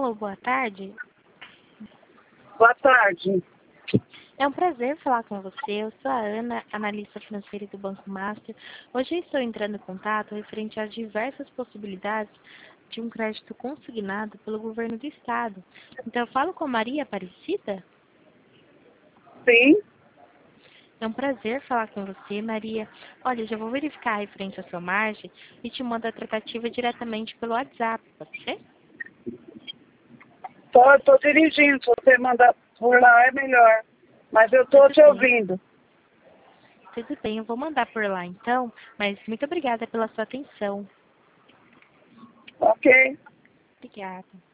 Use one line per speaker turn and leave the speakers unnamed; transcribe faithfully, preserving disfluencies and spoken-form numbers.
Alô, boa tarde.
Boa tarde.
É um prazer falar com você. Eu sou a Ana, analista financeira do Banco Master. Hoje eu estou entrando em contato referente às diversas possibilidades de um crédito consignado pelo governo do estado. Então, eu falo com a Maria Aparecida?
Sim.
É um prazer falar com você, Maria. Olha, já vou verificar referente à sua margem e te mando a tratativa diretamente pelo WhatsApp, pode ser?
Tô, tô dirigindo, se você mandar por lá é melhor. Mas eu tô
Tudo
te
bem.
ouvindo.
Tudo bem, eu vou mandar por lá então, mas muito obrigada pela sua atenção.
Ok?
Obrigada.